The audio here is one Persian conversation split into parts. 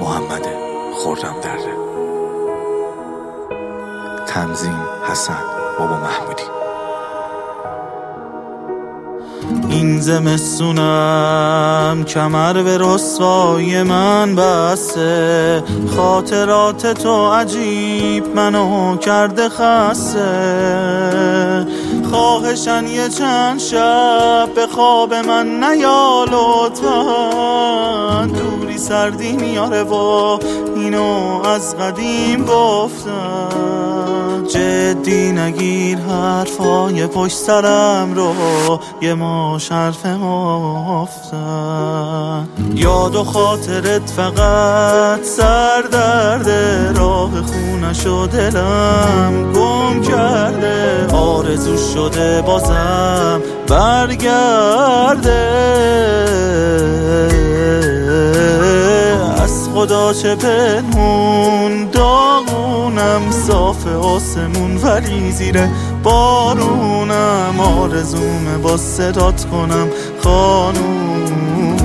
محمد خرم‌دره. تنظیم حسن بابا محمودی. این زمستونم کمر به رسوای من بسته، خاطرات تو عجیب منو کرده خسته. خواهشن یه چند شب به خواب من نیا لطفاً، دوری سردی میاره و اینو از قدیم گفتن. جدی نگیر حرفای پشت سرم رو، یه ماش حرف مفتن. یاد و خاطرت فقط سر درده، راه خونشو دلم گم کرده. آرزو شده بازم برگرده، از خدا چه پنهون داغونم، صاف آسمون ولی زیر بارونم. آرزومه با صدات کنم خانومم.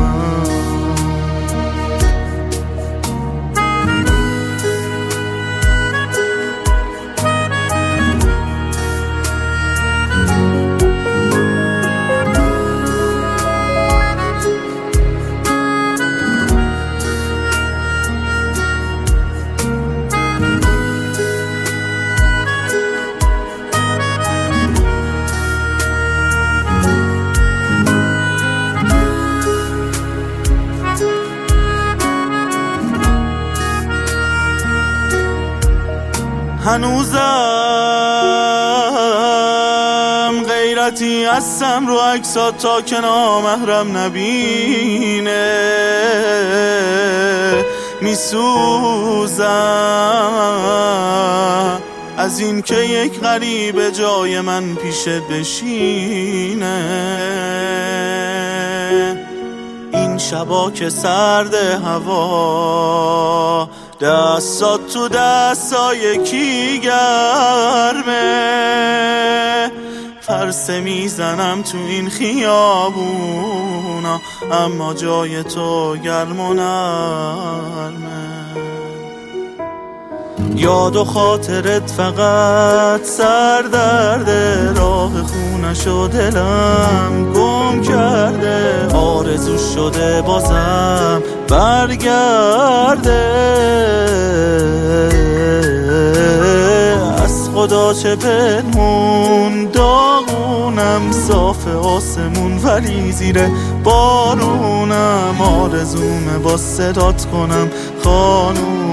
هنوزم غیرتی هستم رو عکسات تا که نامحرم نبینه. میسوزم از این که یک غریب جای من پیشت بشینه. این شبا که سرد هوا، دستات تو دستای کی گرمه. پرسه میزنم تو این خیابونا، اما جای تو گرم و نرمه. یاد و خاطرت فقط سر درده، راه خونشو دلم گم کرده. آرزو شده بازم برگرده، از خدا چه پنهون داغونم، صاف آسمون ولی زیر بارونم. آرزومه با صدات کنم خانوم.